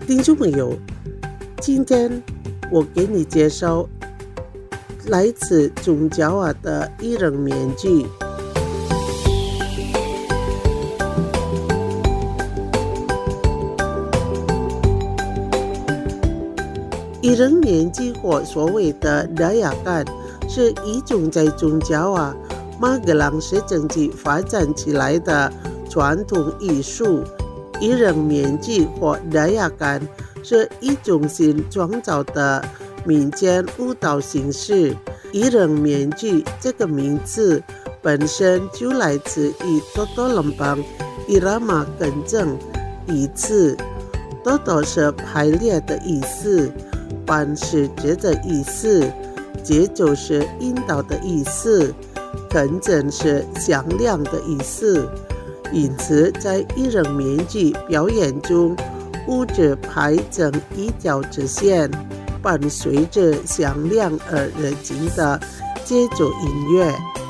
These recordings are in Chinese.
听众朋友，今天我给你介绍来自中爪哇的艺人面具。艺人面具或所谓的Dayakan是一种在中爪哇马格朗市政区发展起来的传统艺术。艺人面具或Dayakan是一种新创造的民间舞蹈形式。艺人面具这个名字本身就来自于Toto Lembang Irama Kencang一词，Toto是排列的意思，Pan是指的意思，节奏是引导的意思，Kencang是响亮的意思。因此在艺人面具表演中，舞者排成一条直线，伴随着响亮而热情的节奏音乐。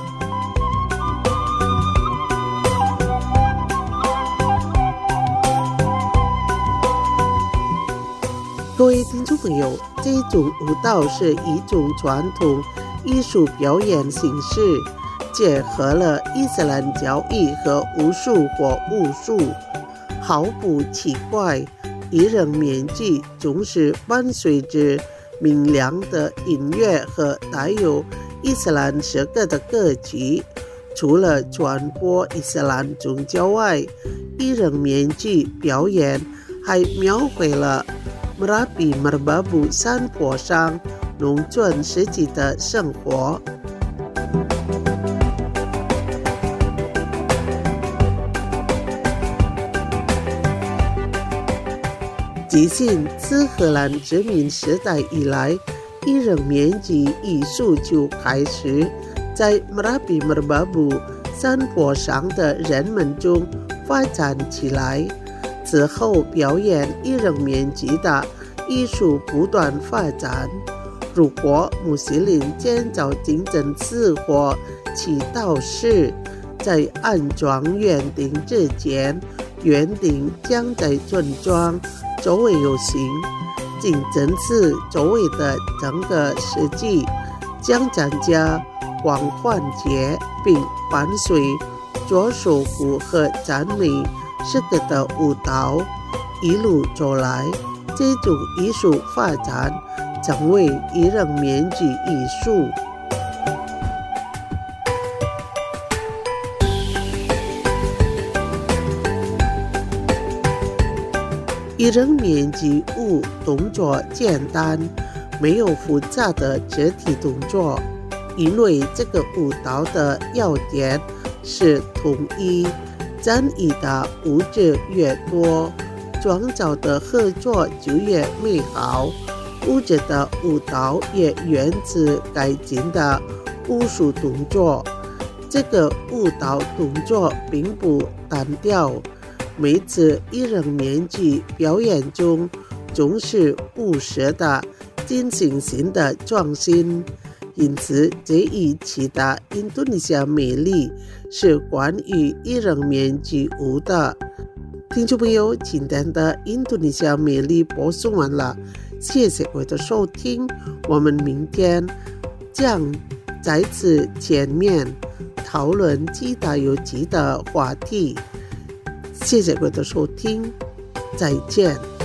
各位听众朋友，这种舞蹈是一种传统艺术表演形式，结合了伊斯兰教义和巫术或巫术。毫不奇怪，艺人面具总是伴随着明亮的音乐和带有伊斯兰诗歌的歌曲。除了传播伊斯兰宗教外，艺人面具表演还描绘了Merapi Merbabu 山坡上农村时期的生活。自从自荷兰殖民时代以来，艺人面具艺术就开始在Merapi Merbabu 山坡上的人们中发展起来。此后表演艺人面具的艺术不断发展。如果穆斯林建造清真寺或祈祷室，在安装园丁之前，园丁将在村庄周围游行，清真寺周围的整个世纪将参加狂欢节，并伴随左手鼓和赞美诗歌的舞蹈。一路走来，这种艺术发展成为艺人面具艺术。艺人面具舞动作简单，没有复杂的肢体动作，因为这个舞蹈的要点是统一。参与的舞者越多，创造的合作就越美好。舞者的舞蹈也源自改进的武术动作。这个舞蹈动作并不单调，每次艺人面具表演中总是务实的进行新的创新。因此这一期的印度尼西亚美丽是关于艺人面具舞的。听众朋友，今天的印度尼西亚美丽播送完了，谢谢各位的收听，我们明天将再次见面讨论其他有趣的话题。谢谢各位的收听，再见。